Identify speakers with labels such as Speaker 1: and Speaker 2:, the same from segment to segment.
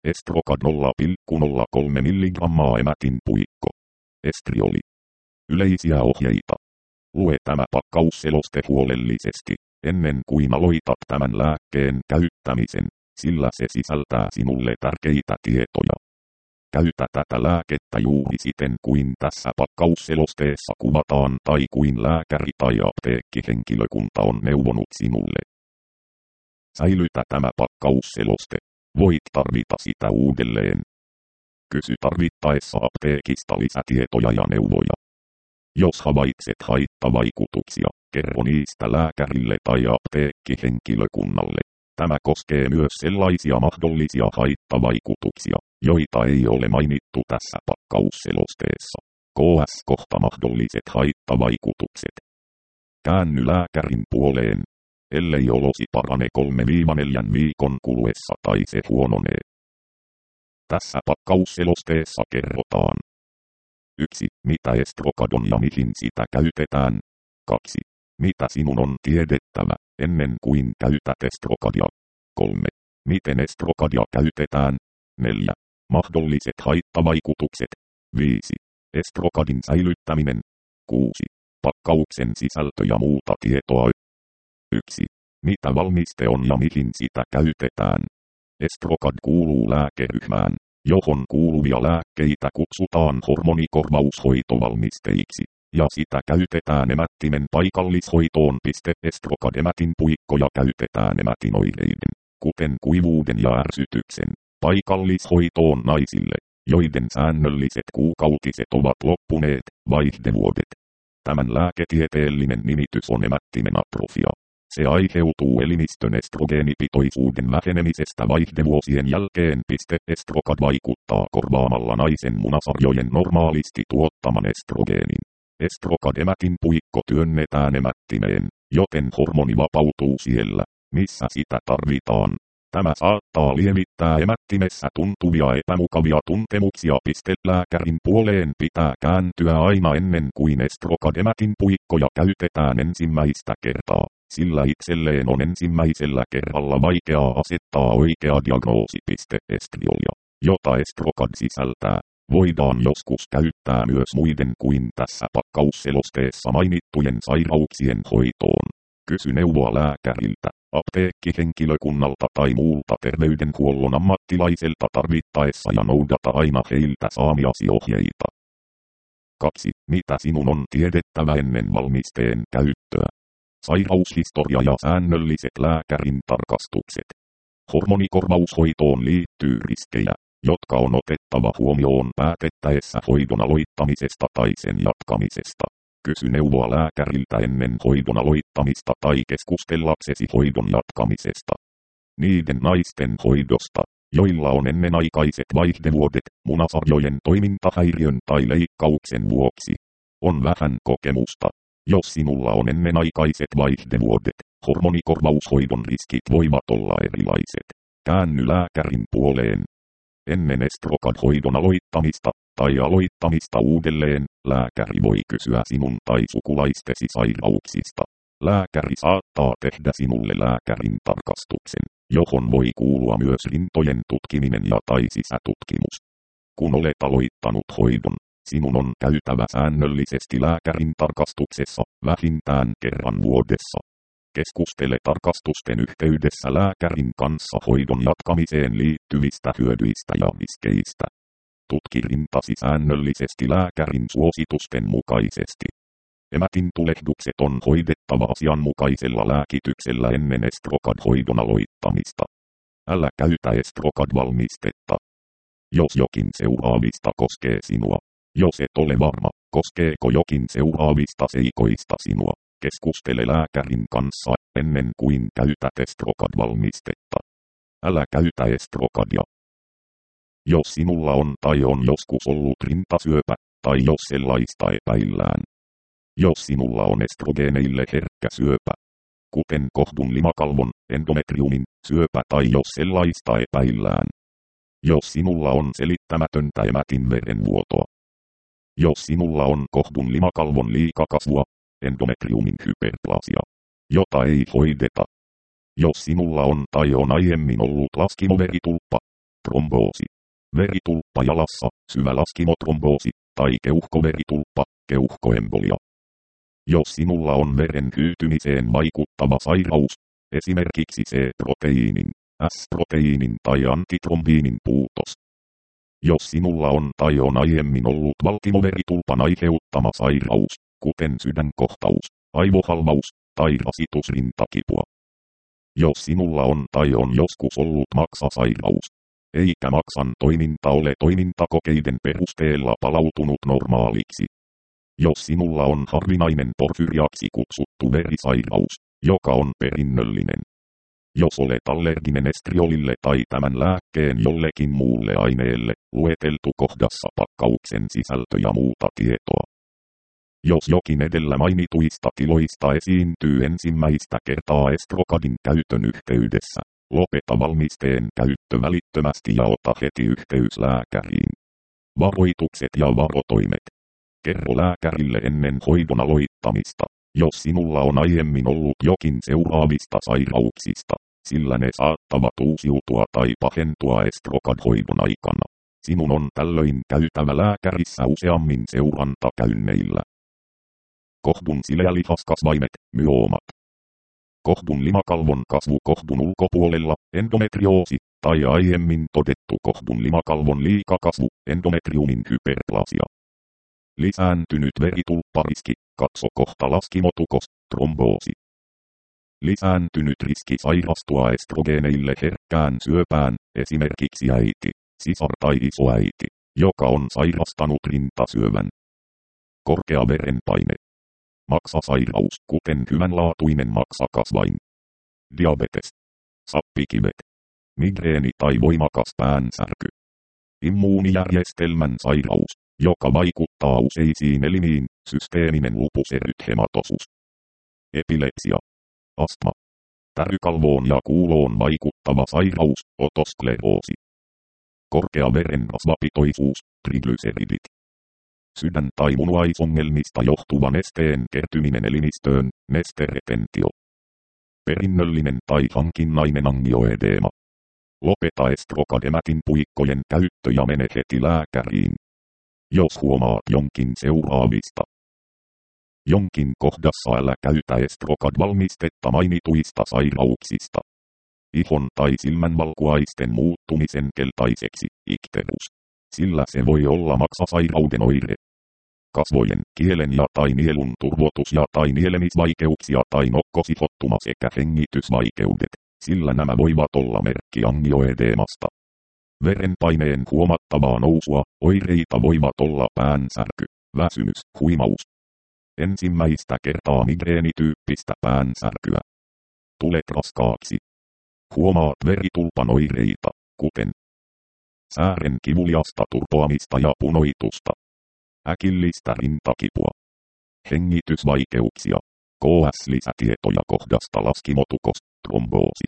Speaker 1: Estrokad 0,03 milligrammaa emätin puikko. Estrioli. Yleisiä ohjeita. Lue tämä pakkausseloste huolellisesti, ennen kuin aloitat tämän lääkkeen käyttämisen, sillä se sisältää sinulle tärkeitä tietoja. Käytä tätä lääkettä juuri siten kuin tässä pakkausselosteessa kuvataan tai kuin lääkäri tai apteekkihenkilökunta on neuvonut sinulle. Säilytä tämä pakkausseloste. Voit tarvita sitä uudelleen. Kysy tarvittaessa apteekista lisätietoja ja neuvoja. Jos havaitset haittavaikutuksia, kerro niistä lääkärille tai apteekkihenkilökunnalle. Tämä koskee myös sellaisia mahdollisia haittavaikutuksia, joita ei ole mainittu tässä pakkausselosteessa. KS kohta mahdolliset haittavaikutukset. Käänny lääkärin puoleen, ellei olosi parane 3-4 viikon kuluessa tai se huononee. Tässä pakkausselosteessa kerrotaan. 1. Mitä Estrokad on ja mihin sitä käytetään. 2. Mitä sinun on tiedettävä, ennen kuin käytät Estrokadia. 3. Miten Estrokadia käytetään. 4. Mahdolliset haittavaikutukset. 5. Estrokadin säilyttäminen. 6. Pakkauksen sisältö ja muuta tietoa. 1. Mitä valmiste on ja mihin sitä käytetään. Estrokad kuuluu lääkeryhmään, johon kuuluvia lääkkeitä kutsutaan hormonikorvaushoitovalmisteiksi, ja sitä käytetään emättimen paikallishoitoon. Estrokad emätinpuikkoja käytetään emätinoireiden, kuten kuivuuden ja ärsytyksen, paikallishoitoon naisille, joiden säännölliset kuukautiset ovat loppuneet, vaihdevuodet. Tämän lääketieteellinen nimitys on emättimen atrofia. Se aiheutuu elimistön estrogeenipitoisuuden vähenemisestä vaihdevuosien jälkeen. Estrokad vaikuttaa korvaamalla naisen munasarjojen normaalisti tuottaman estrogeenin. Estrokad emätinpuikko työnnetään emättimeen, joten hormoni vapautuu siellä, missä sitä tarvitaan. Tämä saattaa lievittää emättimessä tuntuvia epämukavia tuntemuksia. Lääkärin puoleen pitää kääntyä aina ennen kuin Estrokad emätinpuikkoja käytetään ensimmäistä kertaa, sillä itselleen on ensimmäisellä kerralla vaikeaa asettaa oikea diagnoosi. Estriolia, jota Estrokad sisältää, voidaan joskus käyttää myös muiden kuin tässä pakkausselosteessa mainittujen sairauksien hoitoon. Kysy neuvoa lääkäriltä, apteekkihenkilökunnalta tai muulta terveydenhuollon ammattilaiselta tarvittaessa ja noudata aina heiltä saamiasi ohjeita. 2. Mitä sinun on tiedettävä ennen valmisteen käyttöä? Sairaushistoria ja säännölliset lääkärin tarkastukset. Hormonikorvaushoitoon liittyy riskejä, jotka on otettava huomioon päätettäessä hoidon aloittamisesta tai sen jatkamisesta. Kysy neuvoa lääkäriltä ennen hoidon aloittamista tai keskustellaksesi hoidon jatkamisesta. Niiden naisten hoidosta, joilla on ennenaikaiset vaihdevuodet, munasarjojen toimintahäiriön tai leikkauksen vuoksi, on vähän kokemusta. Jos sinulla on ennenaikaiset vaihdevuodet, hormonikorvaushoidon riskit voivat olla erilaiset. Käänny lääkärin puoleen. Ennen Estrokad-hoidon aloittamista tai aloittamista uudelleen, lääkäri voi kysyä sinun tai sukulaistesi sairauksista. Lääkäri saattaa tehdä sinulle lääkärin tarkastuksen, johon voi kuulua myös rintojen tutkiminen ja tai sisätutkimus. Kun olet aloittanut hoidon, sinun on käytävä säännöllisesti lääkärin tarkastuksessa, vähintään kerran vuodessa. Keskustele tarkastusten yhteydessä lääkärin kanssa hoidon jatkamiseen liittyvistä hyödyistä ja riskeistä. Tutki rintasi säännöllisesti lääkärin suositusten mukaisesti. Emätintulehdukset on hoidettava asianmukaisella lääkityksellä ennen Estrokad-hoidon aloittamista. Älä käytä Estrokad-valmistetta, jos jokin seuraavista koskee sinua. Jos et ole varma, koskeeko jokin seuraavista seikoista sinua, keskustele lääkärin kanssa ennen kuin käytät Estrokad-valmistetta. Älä käytä Estrokadia. Jos sinulla on tai on joskus ollut rintasyöpä, tai jos sellaista epäillään. Jos sinulla on estrogeeneille herkkä syöpä, kuten kohdun limakalvon, endometriumin, syöpä tai jos sellaista epäillään. Jos sinulla on selittämätöntä emätinverenvuotoa. Jos sinulla on kohdun limakalvon liikakasvua, endometriumin hyperplasia, jota ei hoideta. Jos sinulla on tai on aiemmin ollut laskimoveritulppa, tromboosi. Veritulppa jalassa, syvä laskimotromboosi, tai keuhkoveritulppa, keuhkoembolia. Jos sinulla on veren hyytymiseen vaikuttava sairaus, esimerkiksi C-proteiinin, S-proteiinin tai antitrombiinin puutos. Jos sinulla on tai on aiemmin ollut valtimoveritulpan aiheuttama sairaus, kuten sydänkohtaus, aivohalvaus tai rasitusrintakipua. Jos sinulla on tai on joskus ollut maksasairaus, eikä maksan toiminta ole toimintakokeiden perusteella palautunut normaaliksi. Jos sinulla on harvinainen porfyriaksi kutsuttu verisairaus, joka on perinnöllinen. Jos olet allerginen estriolille tai tämän lääkkeen jollekin muulle aineelle, lueteltu kohdassa pakkauksen sisältö ja muuta tietoa. Jos jokin edellä mainituista tiloista esiintyy ensimmäistä kertaa Estrokadin käytön yhteydessä, lopeta valmisteen käyttö välittömästi ja ota heti yhteys lääkäriin. Varoitukset ja varotoimet. Kerro lääkärille ennen hoidon aloittamista, jos sinulla on aiemmin ollut jokin seuraavista sairauksista, sillä ne saattavat uusiutua tai pahentua Estrokad-hoidon aikana. Sinun on tällöin käytävä lääkärissä useammin seurantakäynneillä. Kohdun sileälihaskasvaimet, myoomat. Kohdun limakalvon kasvu kohdun ulkopuolella, endometrioosi, tai aiemmin todettu kohdun limakalvon liikakasvu, endometriumin hyperplasia. Lisääntynyt veritulppariski, katso kohta laskimotukos, tromboosi. Lisääntynyt riski sairastua estrogeeneille herkkään syöpään, esimerkiksi äiti, sisar tai isoäiti, joka on sairastanut rintasyövän. Korkea verenpaine. Maksasairaus, kuten hyvänlaatuinen maksakasvain. Diabetes. Sappikivet. Migreeni tai voimakas päänsärky. Immuunijärjestelmän sairaus, joka vaikuttaa useisiin elimiin, systeeminen lupuserythematosus. Epilepsia. Astma. Tärykalvoon ja kuuloon vaikuttava sairaus, otoskleroosi. Korkea verenrasvapitoisuus, triglyceridit. Sydän- tai munuaisongelmista johtuva nesteen kertyminen elimistöön, nesteretentio. Perinnöllinen tai hankinnainen angioedeema. Lopeta Estrokadematin puikkojen käyttö ja mene heti lääkäriin. Jos huomaat jonkin seuraavista. Jonkin kohdassa älä käytä Estrokad-valmistetta mainituista sairauksista. Ihon tai silmänvalkuaisten muuttumisen keltaiseksi, ikterus. Sillä se voi olla maksasairauden oire. Kasvojen, kielen ja tai nielun turvotus ja tai nielemisvaikeuksia tai nokkosihottuma sekä hengitysvaikeudet, sillä nämä voivat olla merkki angioedeemasta. Verenpaineen huomattavaa nousua, oireita voivat olla päänsärky, väsymys, huimaus. Ensimmäistä kertaa migreenityyppistä päänsärkyä. Tulet raskaaksi. Huomaat veritulpan oireita, kuten säären kivuliasta turpoamista ja punoitusta. Äkillistä rintakipua. Hengitysvaikeuksia. KS-lisätietoja kohdasta laskimotukos, tromboosi.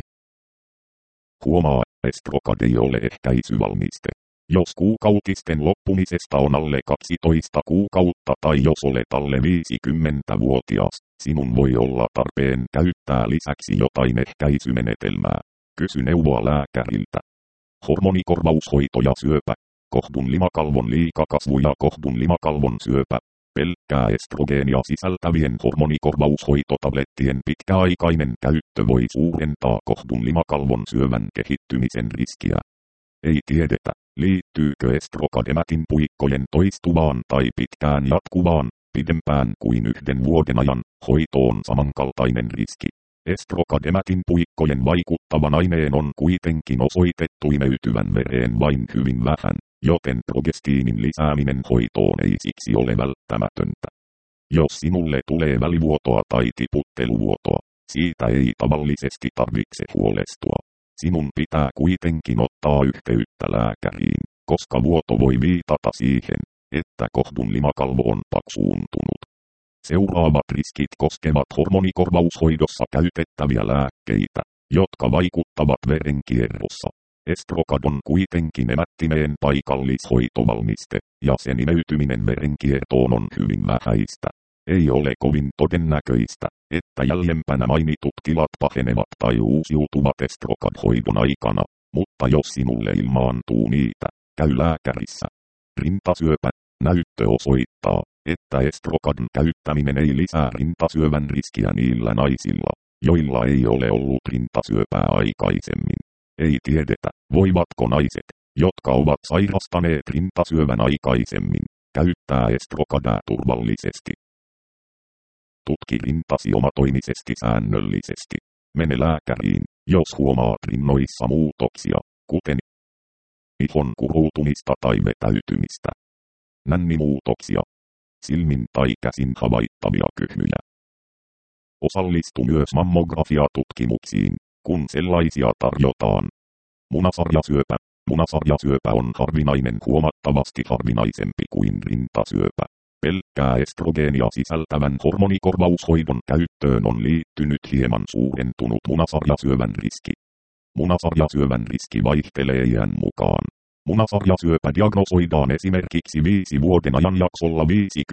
Speaker 1: Huomaa, Estrokad ei ole ehkäisyvalmiste. Jos kuukautisten loppumisesta on alle 12 kuukautta tai jos olet alle 50-vuotias, sinun voi olla tarpeen käyttää lisäksi jotain ehkäisymenetelmää. Kysy neuvoa lääkäriltä. Hormonikorvaushoito ja syöpä. Kohdun limakalvon liikakasvu ja kohdun limakalvon syöpä. Pelkkää estrogeenia sisältävien hormonikorvaushoitotablettien pitkäaikainen käyttö voi suurentaa kohdun limakalvon syövän kehittymisen riskiä. Ei tiedetä, liittyykö Estrokadematin puikkojen toistuvaan tai pitkään jatkuvaan, pidempään kuin 1 vuoden ajan, hoitoon samankaltainen riski. Estrokadematin puikkojen vaikuttavan aineen on kuitenkin osoitettu imeytyvän vereen vain hyvin vähän, joten progestiinin lisääminen hoitoon ei siksi ole välttämätöntä. Jos sinulle tulee välivuotoa tai tiputteluvuotoa, siitä ei tavallisesti tarvitse huolestua. Sinun pitää kuitenkin ottaa yhteyttä lääkäriin, koska vuoto voi viitata siihen, että kohdun limakalvo on paksuuntunut. Seuraavat riskit koskevat hormonikorvaushoidossa käytettäviä lääkkeitä, jotka vaikuttavat verenkierrossa. Estrokad on kuitenkin emättimeen paikallishoitovalmiste, ja sen imeytyminen verenkiertoon on hyvin vähäistä. Ei ole kovin todennäköistä, että jäljempänä mainitut tilat pahenevat tai uusiutuvat Estrokad-hoidon aikana, mutta mutta jos sinulle ilmaantuu niitä, käy lääkärissä. Rintasyöpä. Näyttö osoittaa, että estrogadin käyttäminen ei lisää rintasyövän riskiä niillä naisilla, joilla ei ole ollut rintasyöpää aikaisemmin. Ei tiedetä, voivatko naiset, jotka ovat sairastaneet rintasyövän aikaisemmin, käyttää estrogadia turvallisesti. Tutki rintasi omatoimisesti säännöllisesti. Mene lääkäriin, jos huomaat rinnoissa muutoksia, kuten ihon kuroutumista tai vetäytymistä, nännimuutoksia, silmin tai käsin havaittavia kyhmyjä. Osallistu myös mammografiatutkimuksiin, kun sellaisia tarjotaan. Munasarjasyöpä. Munasarjasyöpä on harvinainen, huomattavasti harvinaisempi kuin rintasyöpä. Pelkkää estrogeenia sisältävän hormonikorvaushoidon käyttöön on liittynyt hieman suurentunut munasarjasyövän riski. Munasarjasyövän riski vaihtelee iän mukaan. Munasarjasyöpä diagnosoidaan esimerkiksi 5 vuoden ajanjaksolla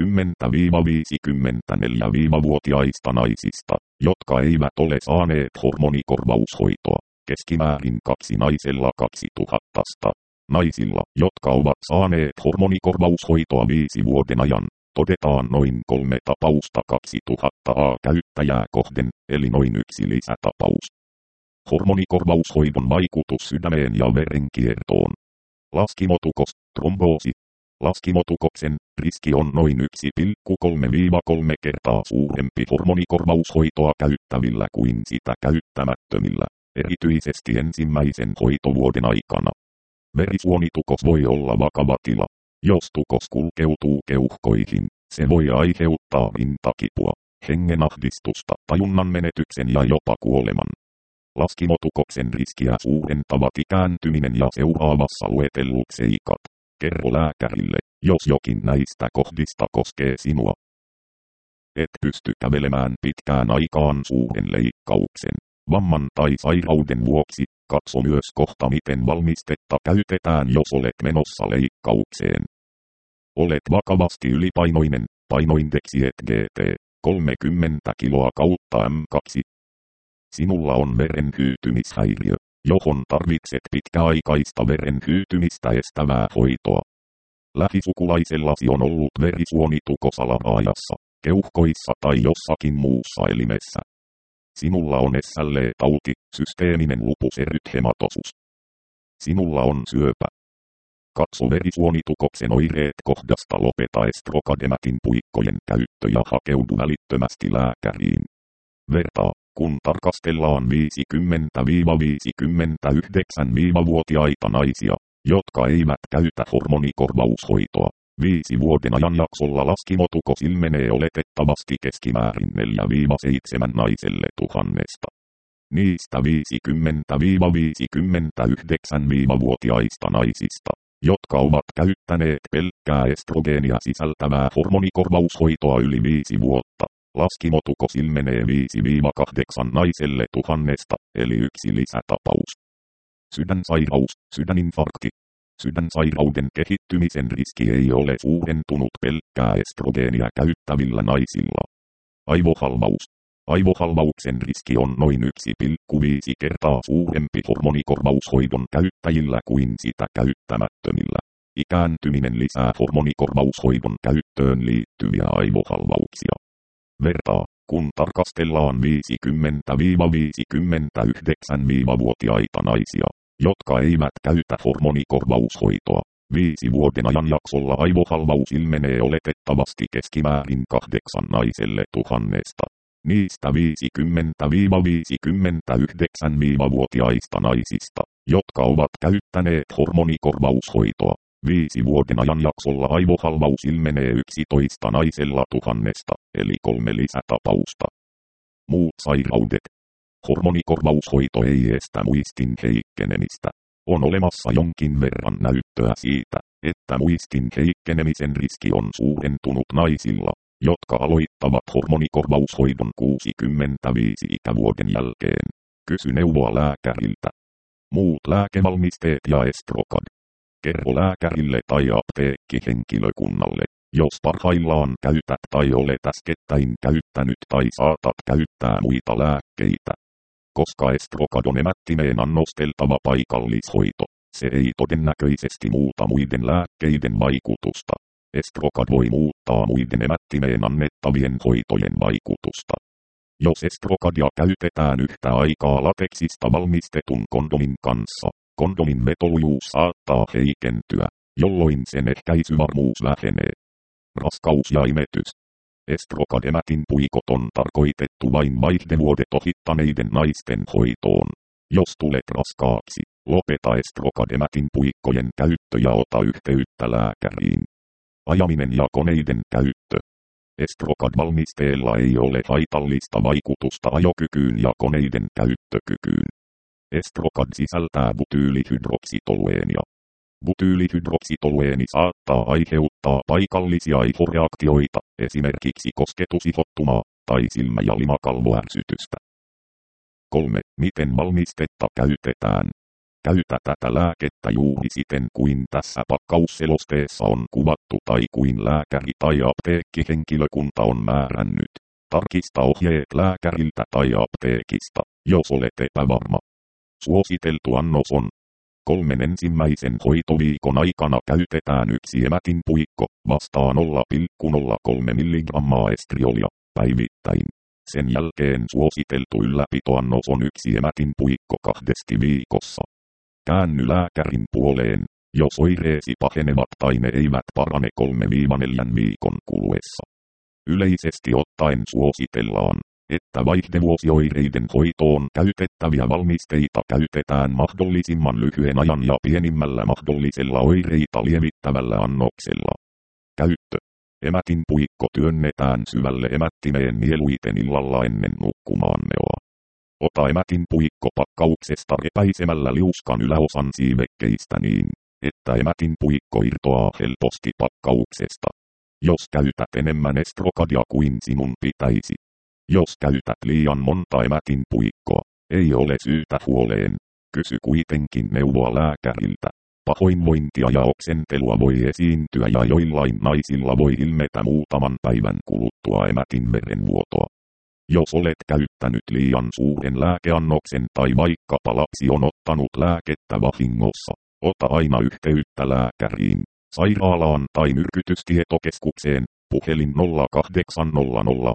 Speaker 1: 50-54-vuotiaista naisista, jotka eivät ole saaneet hormonikorvaushoitoa, keskimäärin 2 naisella 2000. Naisilla, jotka ovat saaneet hormonikorvaushoitoa 5 vuoden ajan, todetaan noin 3 tapausta 2000 käyttäjää kohden, eli noin 1 lisätapaus. Hormonikorvaushoidon vaikutus sydämeen ja verenkiertoon. Laskimotukos, tromboosi. Laskimotukoksen riski on noin 1,3-3 kertaa suurempi hormonikorvaushoitoa käyttävillä kuin sitä käyttämättömillä, erityisesti ensimmäisen hoitovuoden aikana. Verisuonitukos voi olla vakava tila. Jos tukos kulkeutuu keuhkoihin, se voi aiheuttaa rintakipua, hengenahdistusta, tajunnan menetyksen ja jopa kuoleman. Laskimotukoksen riskiä suurentavat ikääntyminen ja seuraavassa luetellut seikat. Kerro lääkärille, jos jokin näistä kohdista koskee sinua. Et pysty kävelemään pitkään aikaan suuren leikkauksen, vamman tai sairauden vuoksi. Katso myös kohta, miten valmistetta käytetään, jos olet menossa leikkaukseen. Olet vakavasti ylipainoinen, painoindeksi et GT, 30 kiloa / M2. Sinulla on verenhyytymishäiriö, johon tarvitset pitkäaikaista verenhyytymistä estävää hoitoa. Lähisukulaisellasi on ollut verisuonitukos alaraajassa, keuhkoissa tai jossakin muussa elimessä. Sinulla on SLE-tauti, systeeminen lupus erythematosus. Sinulla on syöpä. Katso verisuonitukoksen oireet kohdasta, lopeta estrogadematin puikkojen käyttö ja hakeudu välittömästi lääkäriin. Vertaa, kun tarkastellaan 50-59-vuotiaita naisia, jotka eivät käytä hormonikorvaushoitoa. 5 vuoden ajanjaksolla laskimotukos ilmenee oletettavasti keskimäärin 4-7 naiselle 1000. Niistä 50-59-vuotiaista naisista, jotka ovat käyttäneet pelkkää estrogeenia sisältävää hormonikorvaushoitoa yli 5 vuotta, laskimotukos ilmenee 5-8 naiselle 1000, eli 1 lisätapaus. Sydänsairaus, sydäninfarkti. Sydänsairauden kehittymisen riski ei ole suurentunut pelkkää estrogeenia käyttävillä naisilla. Aivohalvaus. Aivohalvauksen riski on noin 1,5 kertaa suurempi hormonikorvaushoidon käyttäjillä kuin sitä käyttämättömillä. Ikääntyminen lisää hormonikorvaushoidon käyttöön liittyviä aivohalvauksia. Vertaa, kun tarkastellaan 50-59-vuotiaita naisia, jotka eivät käytä hormonikorvaushoitoa. 5 vuoden ajanjaksolla aivohalvaus ilmenee oletettavasti keskimäärin 8 naiselle 1000. Niistä 50-59-vuotiaista naisista, jotka ovat käyttäneet hormonikorvaushoitoa. 5 vuoden ajanjaksolla aivohalvaus ilmenee 11 naisella 1000, eli 3 lisätapausta. Muut sairaudet. Hormonikorvaushoito ei estä muistin heikkenemistä. On olemassa jonkin verran näyttöä siitä, että muistin heikkenemisen riski on suurentunut naisilla, jotka aloittavat hormonikorvaushoidon 65 ikävuoden jälkeen. Kysy neuvoa lääkäriltä. Muut lääkevalmisteet ja estrogad. Kerro lääkärille tai apteekkihenkilökunnalle, jos parhaillaan käytät tai olet äskettäin käyttänyt tai saatat käyttää muita lääkkeitä. koska estrokadonemättimeen annosteltava paikallishoito, se ei todennäköisesti muuta muiden lääkkeiden vaikutusta. Estrokad voi muuttaa muiden emättimeen annettavien hoitojen vaikutusta. Jos estrokadia käytetään yhtä aikaa lateksista valmistetun kondomin kanssa, kondomin vetolujuus saattaa heikentyä, jolloin sen ehkäisyvarmuus vähenee. Raskaus ja imetys. Estrokademätin puikot on tarkoitettu vain vaihdevuodet ohittaneiden naisten hoitoon. Jos tulet raskaaksi, lopeta estrokademätin puikkojen käyttö ja ota yhteyttä lääkäriin. Ajaminen ja koneiden käyttö. Estrokad-valmisteella ei ole haitallista vaikutusta ajokykyyn ja koneiden käyttökykyyn. Estrokad sisältää butyylihydroksitolueenia. Butyylihydroksitolueeni saattaa aiheuttaa paikallisia ihoreaktioita, esimerkiksi kosketusihottumaa tai silmä- ja limakalvoärsytystä. 3. Miten valmistetta käytetään? Käytä tätä lääkettä juuri siten kuin tässä pakkausselosteessa on kuvattu tai kuin lääkäri tai apteekkihenkilökunta on määrännyt. Tarkista ohjeet lääkäriltä tai apteekista, jos olet epävarma. Suositeltu annos on 3 ensimmäisen hoitoviikon aikana käytetään 1 emätin puikko vastaa 0,03 mg estriolia päivittäin. Sen jälkeen suositeltu ylläpitoannos on 1 emätin puikko 2 viikossa. Käänny lääkärin puoleen, jos oireesi pahenevat tai ne eivät parane 3-4 viikon kuluessa. Yleisesti ottaen suositellaan, että vaihdevuosioireiden hoitoon käytettäviä valmisteita käytetään mahdollisimman lyhyen ajan ja pienimmällä mahdollisella oireita lievittävällä annoksella. Käyttö. Emätin puikko työnnetään syvälle emättimeen mieluiten illalla ennen nukkumaanmenoa. Ota emätin puikko pakkauksesta repäisemällä liuskan yläosan siivekkeistä niin, että emätin puikko irtoaa helposti pakkauksesta. Jos käytät enemmän estrokadia kuin sinun pitäisi. Jos käytät liian monta emätin puikkoa, ei ole syytä huoleen. Kysy kuitenkin neuvoa lääkäriltä. Pahoinvointia ja oksentelua voi esiintyä ja joillain naisilla voi ilmetä muutaman päivän kuluttua emätin verenvuotoa. Jos olet käyttänyt liian suuren lääkeannoksen tai vaikkapa lapsi on ottanut lääkettä vahingossa, ota aina yhteyttä lääkäriin, sairaalaan tai myrkytystietokeskukseen, puhelin 0800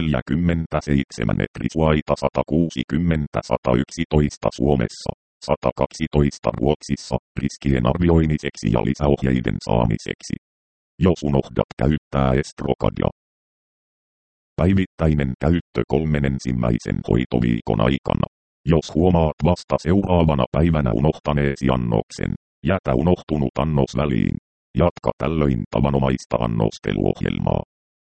Speaker 1: 147 Etrisuaita 160 111 Suomessa, 112 Ruotsissa, riskien arvioimiseksi ja lisäohjeiden saamiseksi. Jos unohdat käyttää estrokadia. Päivittäinen käyttö 3 ensimmäisen hoitoviikon aikana. Jos huomaat vasta seuraavana päivänä unohtaneesi annoksen, jätä unohtunut annos väliin. Jatka tällöin tavanomaista annosteluohjelmaa.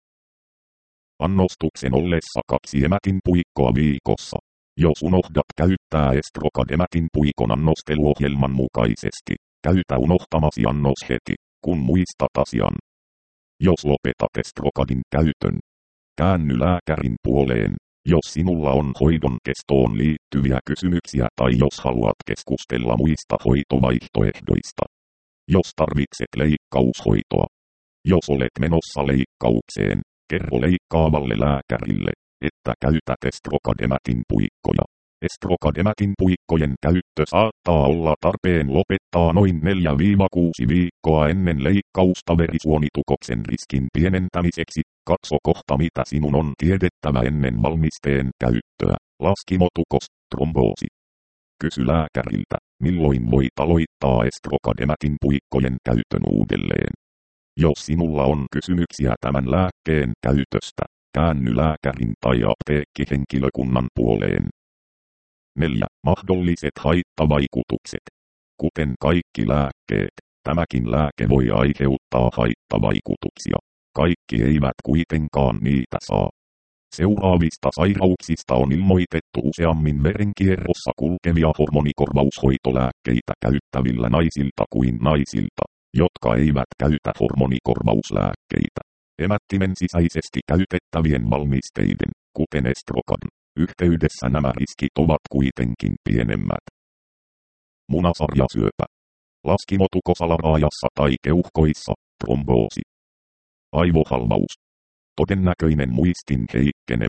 Speaker 1: Annostuksen ollessa 2 emätin puikkoa viikossa. Jos unohdat käyttää estrokad emätin puikon annosteluohjelman mukaisesti, käytä unohtamasi annos heti, kun muistat asian. Jos lopetat estrokadin käytön, käänny lääkärin puoleen, jos sinulla on hoidon kestoon liittyviä kysymyksiä tai jos haluat keskustella muista hoitovaihtoehdoista. Jos tarvitset leikkaushoitoa. Jos olet menossa leikkaukseen, kerro leikkaavalle lääkärille, että käytät estrokademätin puikkoja. Estrokademätin puikkojen käyttö saattaa olla tarpeen lopettaa noin 4-6 viikkoa ennen leikkausta verisuonitukoksen riskin pienentämiseksi. Katso kohta mitä sinun on tiedettävä ennen valmisteen käyttöä. Laskimotukos, tromboosi. Kysy lääkäriltä, milloin voit aloittaa estrokademätin puikkojen käytön uudelleen. Jos sinulla on kysymyksiä tämän lääkkeen käytöstä, käänny lääkärin tai apteekkihenkilökunnan puoleen. 4. Mahdolliset haittavaikutukset. Kuten kaikki lääkkeet, tämäkin lääke voi aiheuttaa haittavaikutuksia. Kaikki eivät kuitenkaan niitä saa. Seuraavista sairauksista on ilmoitettu useammin verenkierrossa kulkevia hormonikorvaushoitolääkkeitä käyttävillä naisilta kuin naisilta, jotka eivät käytä hormonikorvauslääkkeitä. Emättimen sisäisesti käytettävien valmisteiden, kuten estrokan, yhteydessä nämä riskit ovat kuitenkin pienemmät. Munasarjasyöpä. Laskimotukosalaraajassa tai keuhkoissa, tromboosi. Aivohalvaus. Todennäköinen muistin heikkeneminen,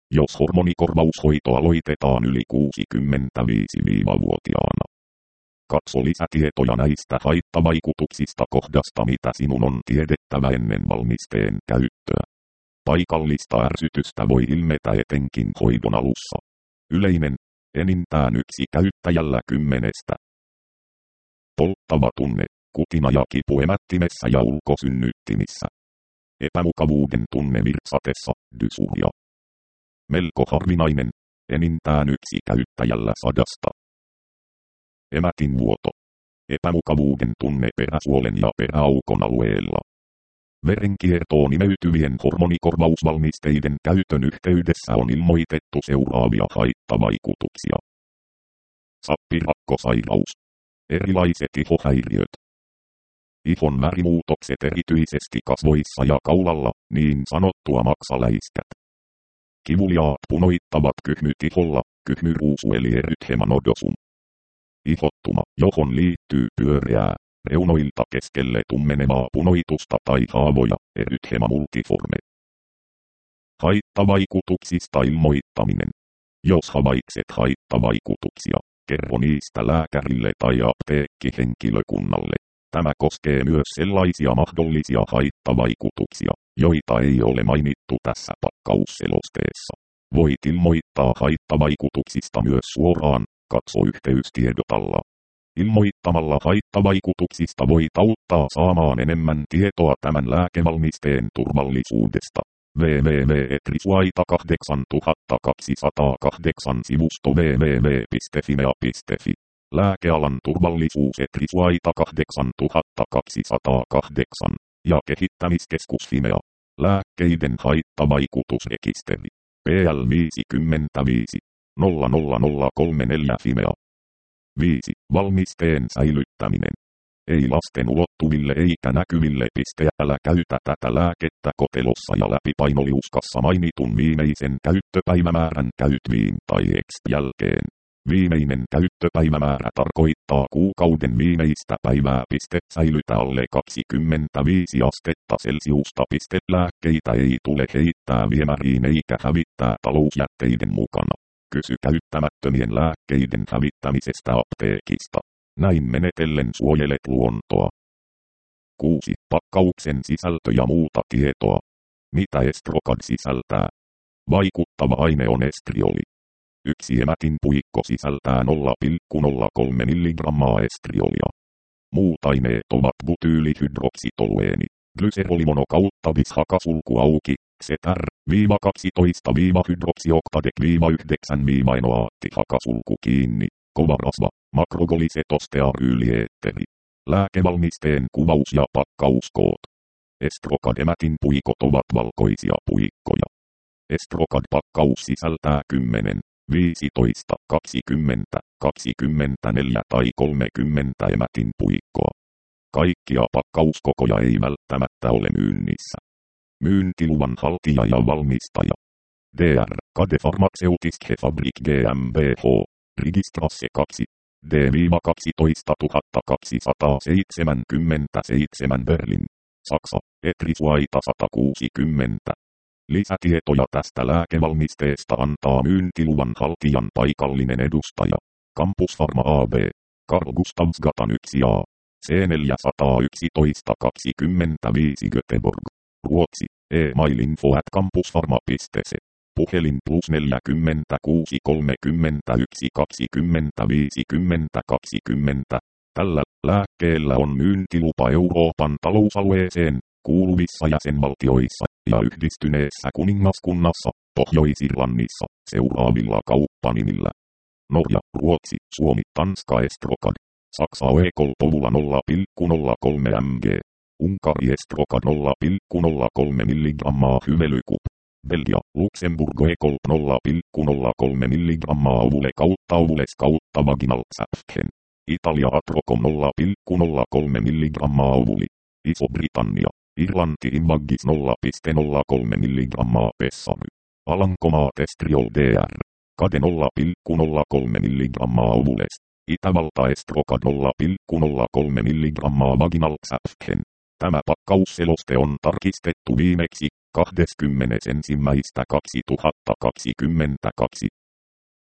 Speaker 1: jos hormonikorvaushoito aloitetaan yli 65-vuotiaana. Katso lisätietoja näistä haittavaikutuksista kohdasta, mitä sinun on tiedettävä ennen valmisteen käyttöä. Paikallista ärsytystä voi ilmetä etenkin hoidon alussa. Yleinen, enintään 1 käyttäjällä 10. Polttava tunne, kutina ja kipu emättimessä ja ulkosynnyttimissä. Epämukavuuden tunne virtsatessa, dysuria. Melko harvinainen, enintään 1 käyttäjällä 100. Emätinvuoto. Epämukavuuden tunne peräsuolen ja peräaukon alueella. Verenkiertoon imeytyvien hormonikorvausvalmisteiden käytön yhteydessä on ilmoitettu seuraavia haittavaikutuksia. Sappirakkosairaus. Erilaiset ihohäiriöt. Ihon värimuutokset erityisesti kasvoissa ja kaulalla, niin sanottua maksaläiskät. Kivuliaat punoittavat kyhmyt iholla, kyhmyruusu eli erythema nodosum. Ihottuma, johon liittyy pyöreää, reunoilta keskelle tummenevaa punoitusta tai haavoja, erythema multiforme. Haittavaikutuksista ilmoittaminen. Jos havaitset haittavaikutuksia, kerro niistä lääkärille tai apteekkihenkilökunnalle. Tämä koskee myös sellaisia mahdollisia haittavaikutuksia, joita ei ole mainittu tässä pakkausselosteessa. Voit ilmoittaa haittavaikutuksista myös suoraan, katso yhteystiedot alla. Ilmoittamalla haittavaikutuksista voit auttaa saamaan enemmän tietoa tämän lääkevalmisteen turvallisuudesta. www.etrisuaita8208 sivusto www.fimea.fi. Lääkealan turvallisuus Etrisuaita 8208 ja kehittämiskeskus Fimea. Lääkkeiden haittavaikutusrekisteri. PL 55 00034 Fimea. 5. Valmisteen säilyttäminen. Ei lasten ulottuville eikä näkyville. Älä käytä tätä lääkettä kotelossa ja läpipainoliuskassa mainitun viimeisen käyttöpäivämäärän käytviin tai jälkeen. Viimeinen käyttöpäivämäärä tarkoittaa kuukauden viimeistä päivää. Säilytä alle 25 astetta Celsiusta. Lääkkeitä ei tule heittää viemäriin eikä hävittää talousjätteiden mukana. Kysy käyttämättömien lääkkeiden hävittämisestä apteekista. Näin menetellen suojelet luontoa. 6. Pakkauksen sisältö ja muuta tietoa. Mitä Estrokad sisältää? Vaikuttava aine on estrioli. Yksi emätin puikko sisältää 0,03 mg estriolia. Muut aineet ovat butyylihydroksitolueeni, glyserolimono kautta hakasulku auki, XETR-12-hydroksioktadeq-9-enoaatti hakasulku kiinni, kova rasva, makrogolisetosteraryylietteri. Lääkevalmisteen kuvaus ja pakkauskoot. Estrokad emätin puikot ovat valkoisia puikkoja. Estrokad pakkaus sisältää 10, 15, 20, 24 tai 30 emätin puikkoa. Kaikkia pakkauskokoja ei välttämättä ole myynnissä. Myyntiluvan haltija ja valmistaja. DR, Kade Pharmaceutiske Fabrik GmbH, Registrasse 2, D-12277 Berlin, Saksa, Etrisuaita 160. Lisätietoja tästä lääkevalmisteesta antaa myyntiluvan haltijan paikallinen edustaja. Campus Pharma AB, Carl Gustavsgatan 1A, C411-25 Göteborg, Ruotsi, e-mailinfo@campuspharma.se. Puhelin +46 31 25 50 20. Tällä lääkkeellä on myyntilupa Euroopan talousalueeseen kuuluvissa jäsenvaltioissa ja Yhdistyneessä kuningaskunnassa, Pohjois-Irlannissa, seuraavilla kauppanimillä. Norja, Ruotsi, Suomi, Tanska Estrokad. Saksa Oekolpovula 0,03 mg. Unkari Estrokad 0,03 mg hyvelykup. Belgia, Luxemburg Ekolp 0,03 mg ovule kautta ovules kautta vaginal säpfhen. Italia Atrocom 0,03 mg ovuli. Iso-Britannia, Irlanti Invagis 0,03 mg pessary. Alankomaat Estriol DR. Kade 0,03 mg ovules. Itävalta Estrokad 0,03 mg vaginal säpfhen. Tämä pakkausseloste on tarkistettu viimeksi
Speaker 2: 21.2022